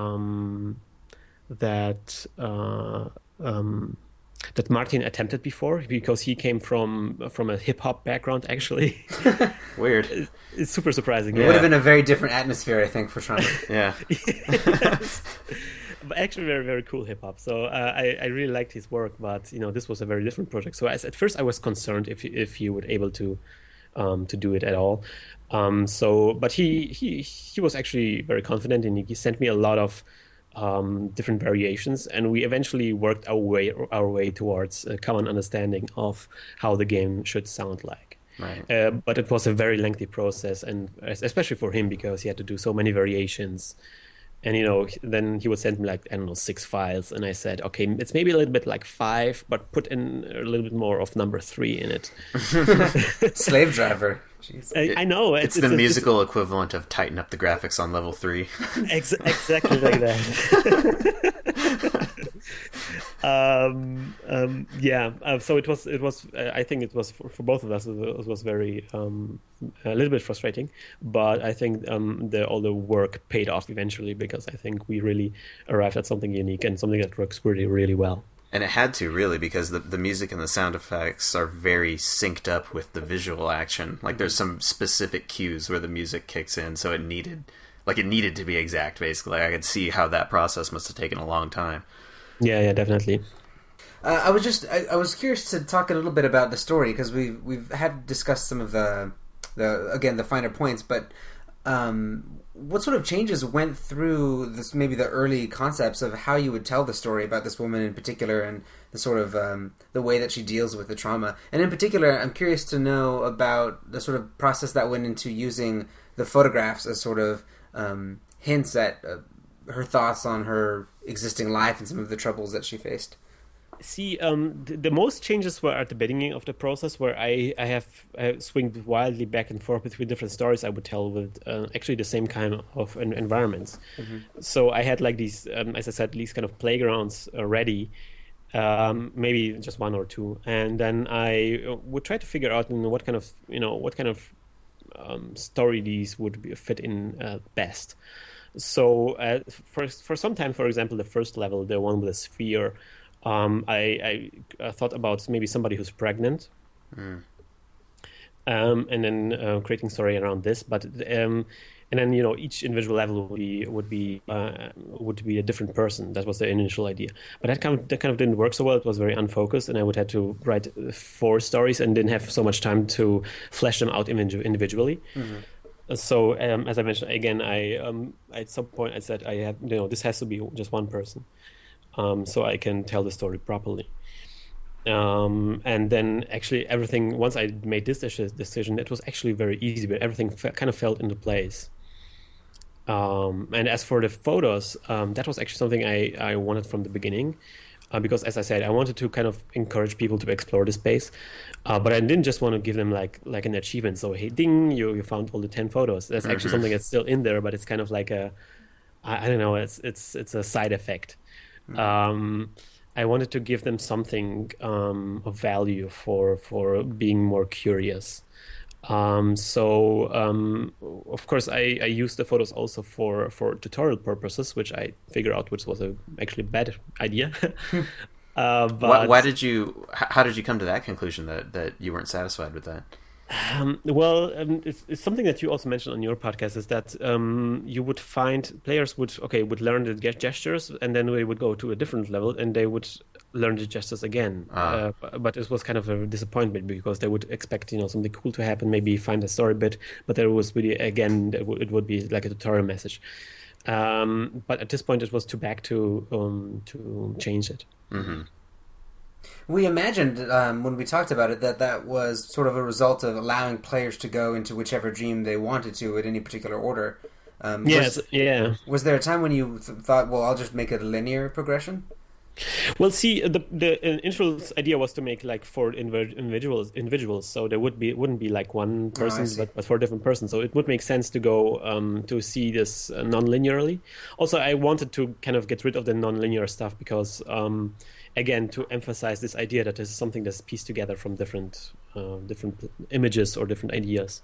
Martin attempted before, because he came from a hip hop background. Actually, weird. It's super surprising. It would have been a very different atmosphere, I think, for Sean. Yeah. Yes. But actually very, very cool hip hop. So I really liked his work, but this was a very different project. So at first I was concerned if he would able to do it at all. But he was actually very confident, and he sent me a lot of different variations, and we eventually worked our way towards a common understanding of how the game should sound like. Right. But it was a very lengthy process, and especially for him, because he had to do so many variations. And then he would send me like, I don't know, 6 files, and I said, okay, it's maybe a little bit like 5, but put in a little bit more of number 3 in it. Slave driver. Jeez. I know it's the musical equivalent of tighten up the graphics on level 3. Exactly like that. So it was. I think it was for both of us. It was very a little bit frustrating, but I think all the work paid off eventually, because I think we really arrived at something unique and something that works really, really well. And it had to, really, because the music and the sound effects are very synced up with the visual action. Like, there's some specific cues where the music kicks in, so it needed to be exact, basically. I could see how that process must have taken a long time. Yeah, definitely. I was curious to talk a little bit about the story, because we've had discussed some of the finer points, but what sort of changes went through this, maybe the early concepts of how you would tell the story about this woman in particular, and the sort of the way that she deals with the trauma? And in particular, I'm curious to know about the sort of process that went into using the photographs as sort of hints at her thoughts on her existing life and some of the troubles that she faced. See, the most changes were at the beginning of the process, where I swinged wildly back and forth between different stories I would tell with actually the same kind of environments. Mm-hmm. So I had like these, as I said, these kind of playgrounds ready, maybe just 1 or 2, and then I would try to figure out what kind of story these would fit in best. So for some time, for example, the first level, the one with the sphere, I thought about maybe somebody who's pregnant, and then creating story around this. But and then each individual level would be a different person. That was the initial idea. But that kind of didn't work so well. It was very unfocused, and I would have to write 4 stories and didn't have so much time to flesh them out individually. Mm-hmm. So as I mentioned again, I at some point I said I have this has to be just one person. So I can tell the story properly. And then actually everything, once I made this decision, it was actually very easy, but everything kind of fell into place. And as for the photos, that was actually something I wanted from the beginning, because as I said, I wanted to kind of encourage people to explore the space, but I didn't just want to give them like an achievement. So, hey, ding, you found all the 10 photos. That's actually something that's still in there, but it's kind of like I don't know, it's a side effect. I wanted to give them something of value for being more curious. So of course I used the photos also for tutorial purposes, which I figured out which was actually bad idea. But how did you come to that conclusion that you weren't satisfied with that? It's something that you also mentioned on your podcast, is that you would find players would learn the gestures, and then they would go to a different level and they would learn the gestures again. But it was kind of a disappointment, because they would expect something cool to happen, maybe find a story bit, but there was really, again, it would be like a tutorial message. But at this point it was too back to change it. Mm-hmm. We imagined when we talked about it that was sort of a result of allowing players to go into whichever dream they wanted to at any particular order. Yes. Was there a time when you thought, well, I'll just make it a linear progression? Well, see, the initial idea was to make like 4 individuals, so there wouldn't be like one person, but 4 different persons. So it would make sense to go to see this non-linearly. Also, I wanted to kind of get rid of the non-linear stuff, because again, to emphasize this idea that this is something that's pieced together from different images or different ideas.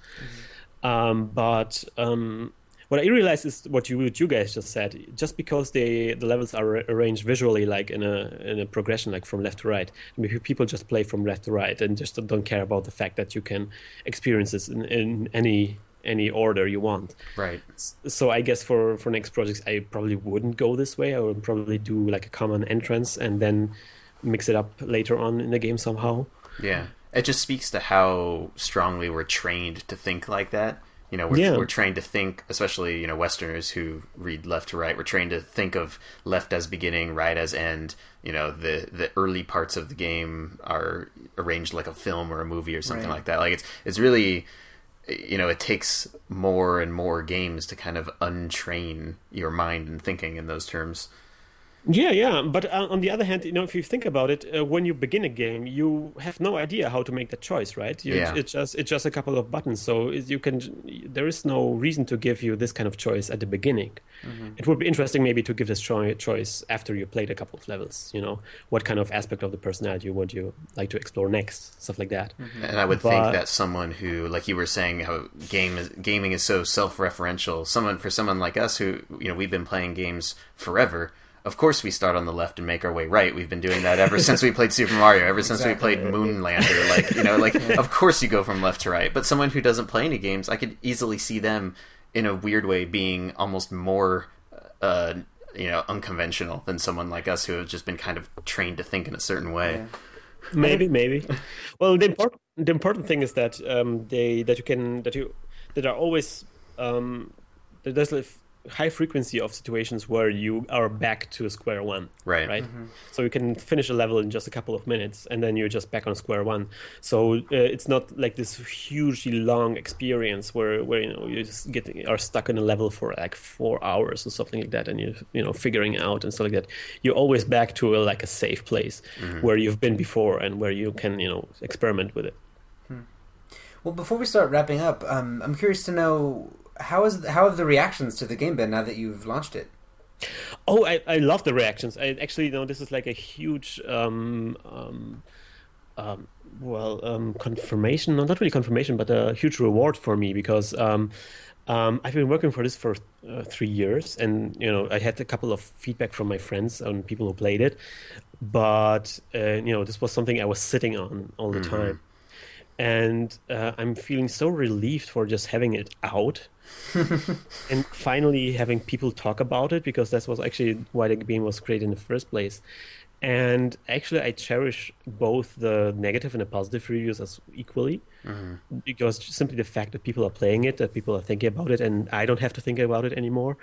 Mm-hmm. What I realized is what you guys just said. Just because the levels are arranged visually, like in a progression, like from left to right, maybe people just play from left to right and just don't care about the fact that you can experience this in any order you want. Right. So I guess for next projects, I probably wouldn't go this way. I would probably do like a common entrance and then mix it up later on in the game somehow. Yeah, it just speaks to how strongly we're trained to think like that. We're trained to think, especially, Westerners who read left to right, we're trained to think of left as beginning, right as end. The early parts of the game are arranged like a film or a movie or something like that. Like it's really, it takes more and more games to kind of untrain your mind and thinking in those terms. Yeah. But on the other hand, if you think about it, when you begin a game, you have no idea how to make that choice, right? Yeah. It's just a couple of buttons, so there is no reason to give you this kind of choice at the beginning. Mm-hmm. It would be interesting maybe to give this choice after you played a couple of levels. What kind of aspect of the personality would you like to explore next, stuff like that. Mm-hmm. And I would think that someone who, like you were saying, how gaming is so self-referential. For someone like us who we've been playing games forever. Of course we start on the left and make our way right. We've been doing that ever since we played Super Mario, ever since we played Moonlander. Of course you go from left to right. But someone who doesn't play any games, I could easily see them in a weird way being almost more unconventional than someone like us who have just been kind of trained to think in a certain way. Yeah. Maybe. Well, the important thing is that there are always there's a high frequency of situations where you are back to square one, right? Mm-hmm. So you can finish a level in just a couple of minutes, and then you're just back on square one. So it's not like this hugely long experience where you just are stuck in a level for like 4 hours or something like that, and you're figuring out and stuff like that. You're always back to a safe place where you've been before and where you can experiment with it. Well, before we start wrapping up, I'm curious to know. How have the reactions to the game been now that you've launched it? Oh, I love the reactions. I actually this is like a huge confirmation, not really confirmation, but a huge reward for me because I've been working for this for 3 years, and I had a couple of feedback from my friends and people who played it, but this was something I was sitting on all the time. And I'm feeling so relieved for just having it out and finally having people talk about it, because that was actually why the game was created in the first place. And actually, I cherish both the negative and the positive reviews as equally, because simply the fact that people are playing it, that people are thinking about it, and I don't have to think about it anymore,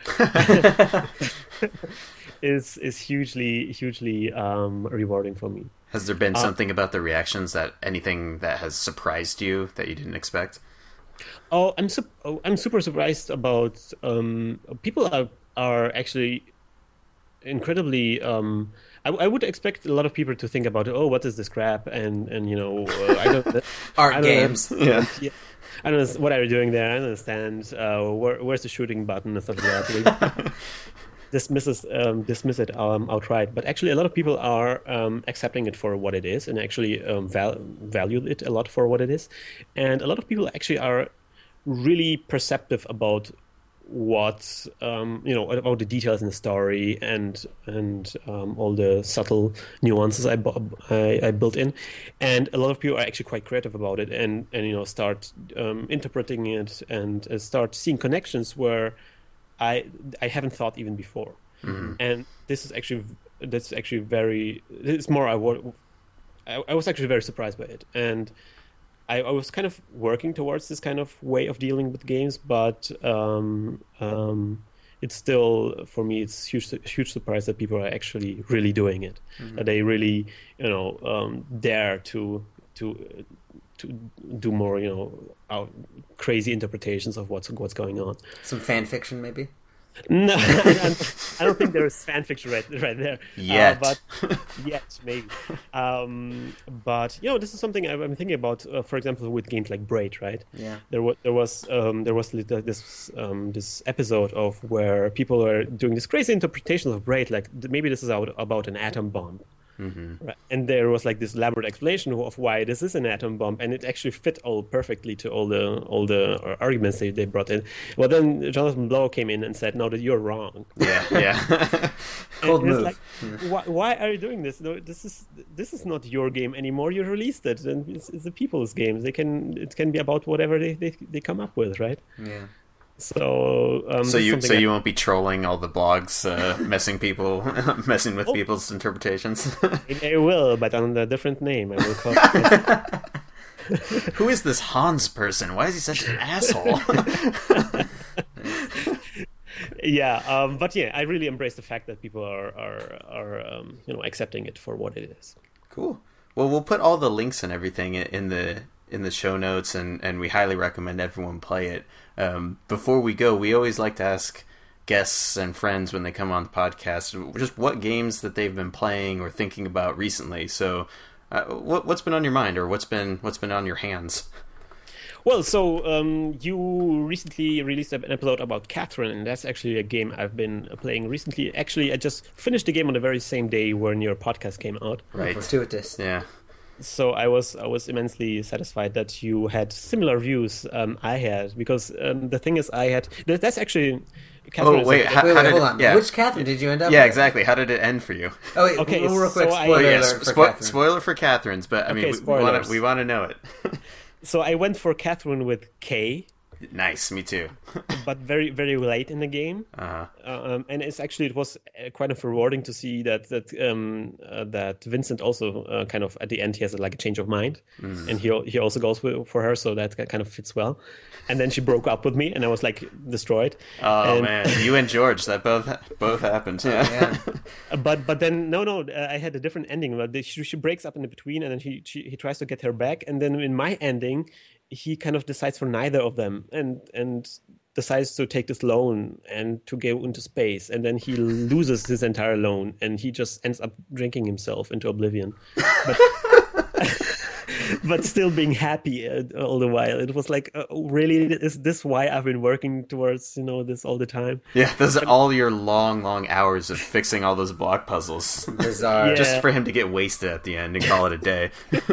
is hugely rewarding for me. Has there been something about the reactions anything that has surprised you that you didn't expect? Oh, I'm super surprised about people are actually incredibly. I would expect a lot of people to think about, oh, what is this crap, and I don't art games. Yeah. I don't know what are you doing there. I don't understand. Where's the shooting button and stuff like that. Dismiss it outright, but actually a lot of people are accepting it for what it is and actually value it a lot for what it is, and a lot of people actually are really perceptive about what about the details in the story and all the subtle nuances I built in, and a lot of people are actually quite creative about it and start interpreting it and start seeing connections where I haven't thought even before. And this is actually very. It's more I was actually very surprised by it, and I was kind of working towards this kind of way of dealing with games, but it's still, for me, it's huge surprise that people are actually really doing it. That they really dare to do more crazy interpretations of what's going on. Some fan fiction, maybe. No, I don't think there is fan fiction right there yet. But yet maybe. But this is something I'm thinking about. For example, with games like Braid, right? Yeah. There was this episode of where people were doing this crazy interpretation of Braid, like maybe this is about an atom bomb. Right. And there was like this elaborate explanation of why this is an atom bomb, and it actually fit all perfectly to all the arguments they brought in. Well, then Jonathan Blow came in and said, "No, that you're wrong." Yeah. Cold move. It's like, why are you doing this? No, this is not your game anymore. You released it, and it's the people's games. It can be about whatever they come up with, right? Yeah. So you won't be trolling all the blogs, messing with people's interpretations. I will, but under a different name. I will call. Who is this Hans person? Why is he such an asshole? Yeah, but I really embrace the fact that people are accepting it for what it is. Cool. Well, we'll put all the links and everything in in the show notes, and we highly recommend everyone play it. Before we go, we always like to ask guests and friends when they come on the podcast just what games that they've been playing or thinking about recently. So what's been on your mind, or what's been on your hands? Well, so you recently released an episode about Catherine, and that's actually a game I've been playing recently. Actually, I just finished the game on the very same day when your podcast came out. Right. Fortuitous. Yeah. So I was immensely satisfied that you had similar views I had, because the thing is, that's actually. Catherine wait, hold on. Yeah. Which Catherine did you end up with? Yeah, exactly. How did it end for you? Oh, wait, okay, real quick, so spoiler alert for Catherine. Spoiler for Catherine's, but I mean, we want to know it. So I went for Catherine with K. Nice, me too. But very, very late in the game, and it was quite of rewarding to see that Vincent also kind of at the end he has like a change of mind, and he also goes for her, so that kind of fits well. And then she broke up with me, and I was like destroyed. Oh man, you and George, that both happened. Yeah. But then no, I had a different ending. She breaks up in the between, and then he tries to get her back, and then in my ending, he kind of decides for neither of them, and decides to take this loan and to go into space, and then he loses his entire loan, and he just ends up drinking himself into oblivion. But still being happy all the while. It was like, really, is this why I've been working towards this all the time? Yeah, those are all your long hours of fixing all those block puzzles. Bizarre. Yeah. Just for him to get wasted at the end and call it a day.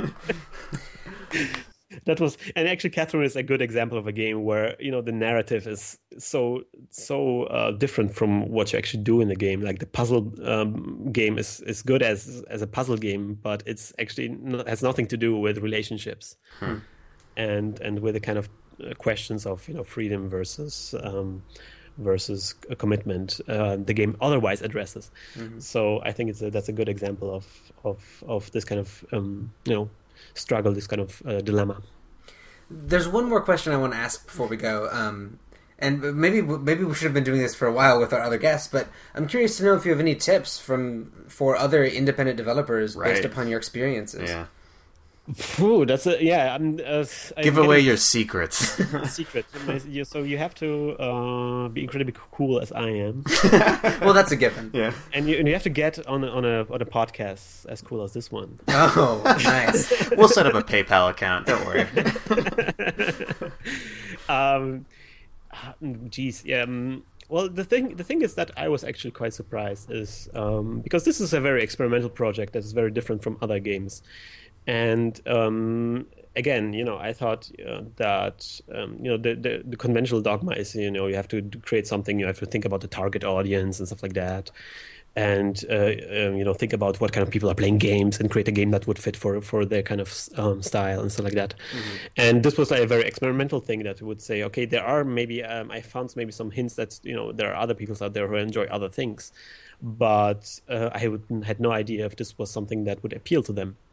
And actually Catherine is a good example of a game where the narrative is so different from what you actually do in the game. Like the puzzle game is good as a puzzle game, but it's actually has nothing to do with relationships and with the kind of questions of freedom versus a commitment the game otherwise addresses. So I think that's a good example of this kind of struggle, this kind of dilemma. There's one more question I want to ask before we go, and maybe we should have been doing this for a while with our other guests, but I'm curious to know if you have any tips for other independent developers based upon your experiences. Yeah. Ooh, that's Give away your secrets. Secret. So you have to be incredibly cool as I am. Well, that's a given. Yeah. And you have to get on a podcast as cool as this one. Oh, nice. We'll set up a PayPal account. Don't worry. Geez. Well, the thing is that I was actually quite surprised is because this is a very experimental project that is very different from other games. And again, I thought that the conventional dogma is you have to create something, you have to think about the target audience and stuff like that, and think about what kind of people are playing games and create a game that would fit for their kind of style and stuff like that. And this was like a very experimental thing that would say, okay, there are maybe I found maybe some hints that there are other people out there who enjoy other things, but I had no idea if this was something that would appeal to them.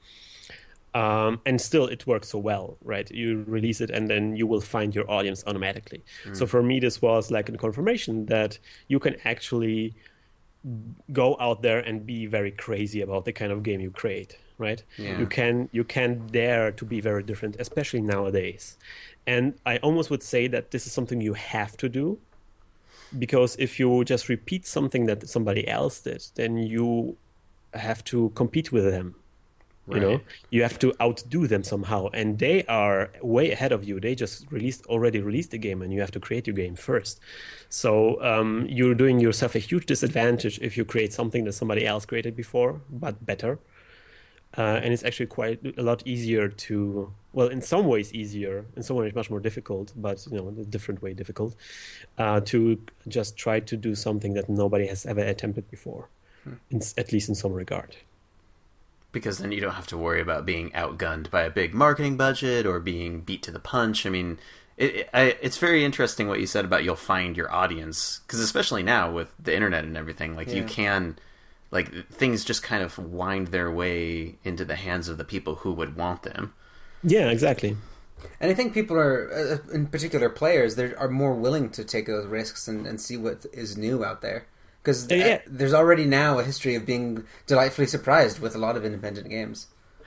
And still it works so well, right? You release it and then you will find your audience automatically. So for me, this was like a confirmation that you can actually go out there and be very crazy about the kind of game you create, right? Yeah. You can dare to be very different, especially nowadays. And I almost would say that this is something you have to do, because if you just repeat something that somebody else did, then you have to compete with them. Right. You have to outdo them somehow, and they are way ahead of you. They just already released the game, and you have to create your game first. So you're doing yourself a huge disadvantage if you create something that somebody else created before, but better. And it's actually quite a lot easier to, well, in some ways easier, in some ways much more difficult, but in a different way difficult, to just try to do something that nobody has ever attempted before, at least in some regard. Because then you don't have to worry about being outgunned by a big marketing budget or being beat to the punch. I mean, it's very interesting what you said about you'll find your audience. Because especially now with the internet and everything, like you can, like things just kind of wind their way into the hands of the people who would want them. Yeah, exactly. And I think people are, in particular players, they are more willing to take those risks and see what is new out there. Because there's already now a history of being delightfully surprised with a lot of independent games.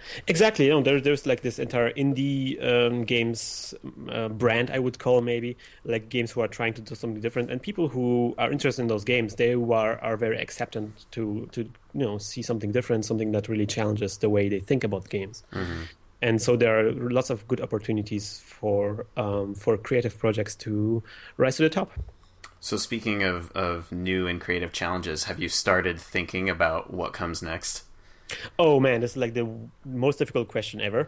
Exactly. There's like this entire indie games brand, I would call, maybe, like games who are trying to do something different, and people who are interested in those games, they are very acceptant to see something different, something that really challenges the way they think about games. Mm-hmm. And so there are lots of good opportunities for creative projects to rise to the top. So speaking of new and creative challenges, have you started thinking about what comes next? Oh man, this is like the most difficult question ever,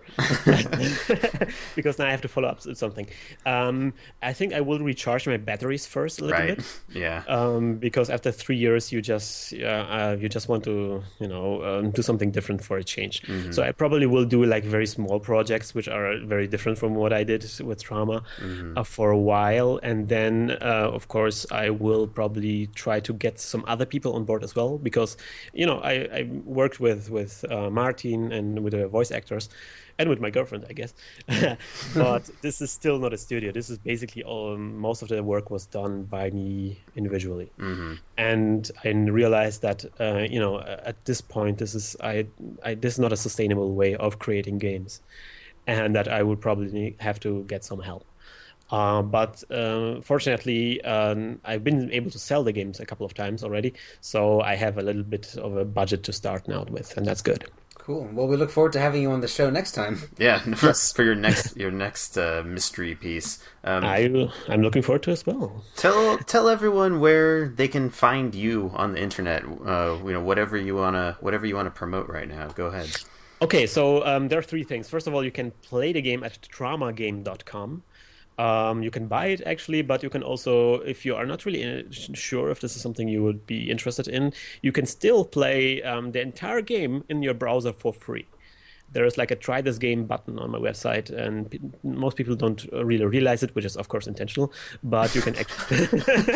because now I have to follow up with something. I think I will recharge my batteries first a little bit. Yeah. Because after 3 years, you just want to do something different for a change. Mm-hmm. So I probably will do like very small projects, which are very different from what I did with Trauma, for a while, and then of course I will probably try to get some other people on board as well, because I worked with Martin and with the voice actors and with my girlfriend, I guess. But this is still not a studio. This is basically most of the work was done by me individually. Mm-hmm. And I realized that at this point this is not a sustainable way of creating games, and that I would probably have to get some help. But fortunately, I've been able to sell the games a couple of times already, so I have a little bit of a budget to start now with, and that's good. Cool. Well, we look forward to having you on the show next time. Yeah, for your next mystery piece. I'm looking forward to it as well. Tell everyone where they can find you on the internet. Whatever you wanna promote right now. Go ahead. Okay, so there are 3 things. First of all, you can play the game at traumagame.com. You can buy it actually, but you can also, if you are not really sure if this is something you would be interested in, you can still play the entire game in your browser for free. There is like a try this game button on my website, and most people don't really realize it, which is of course intentional, but you can actually...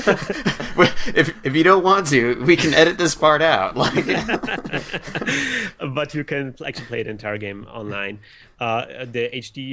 if you don't want to, we can edit this part out. But you can actually play the entire game online. The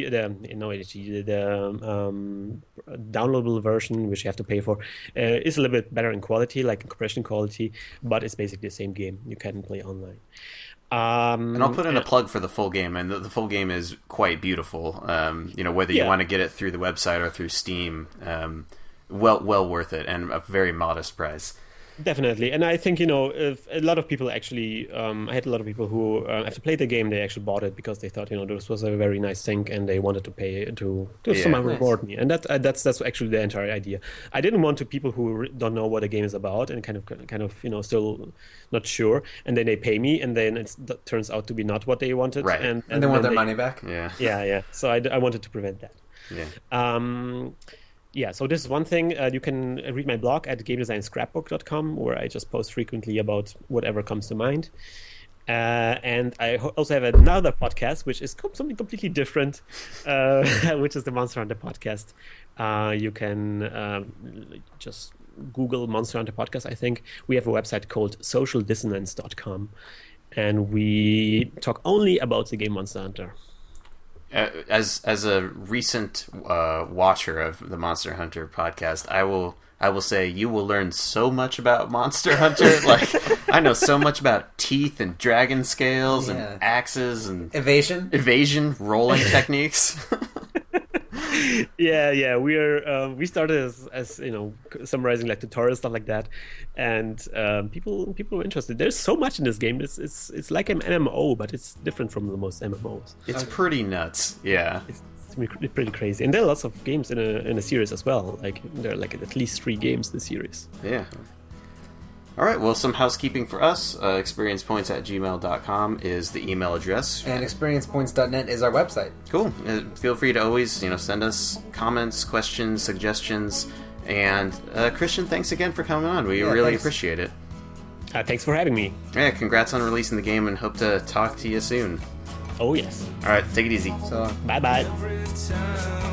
downloadable version, which you have to pay for, is a little bit better in quality, like in compression quality, but it's basically the same game. You can play online. And I'll put in a plug for the full game, and the full game is quite beautiful. Whether you want to get it through the website or through Steam, well worth it, and a very modest price. Definitely, and I think if a lot of people actually, I had a lot of people who after played the game, they actually bought it because they thought this was a very nice thing, and they wanted to pay to somehow reward me, and that's actually the entire idea. I didn't want to people who don't know what the game is about and kind of still not sure, and then they pay me, and then it turns out to be not what they wanted, right? And they want their money back. Yeah. So I wanted to prevent that. Yeah. So this is one thing. You can read my blog at GameDesignScrapbook.com, where I just post frequently about whatever comes to mind. And I also have another podcast, which is something completely different, which is the Monster Hunter podcast. You can just Google Monster Hunter podcast, I think. We have a website called socialdissonance.com, and we talk only about the game Monster Hunter. As a recent watcher of the Monster Hunter podcast, I will say you will learn so much about Monster Hunter. Like, I know so much about teeth and dragon scales and axes and evasion, rolling techniques. Yeah. We started as summarizing like tutorials, stuff like that, and people were interested. There's so much in this game. It's like an MMO, but it's different from the most MMOs. It's pretty nuts. Yeah. It's pretty crazy, and there are lots of games in a series as well. Like there are like at least 3 games in the series. Yeah. All right, well, some housekeeping for us. experiencepoints@gmail.com is the email address. And experiencepoints.net is our website. Cool. Feel free to always, send us comments, questions, suggestions. And Christian, thanks again for coming on. We really appreciate it. Thanks for having me. Yeah, congrats on releasing the game, and hope to talk to you soon. Oh, yes. All right, take it easy. So, bye-bye.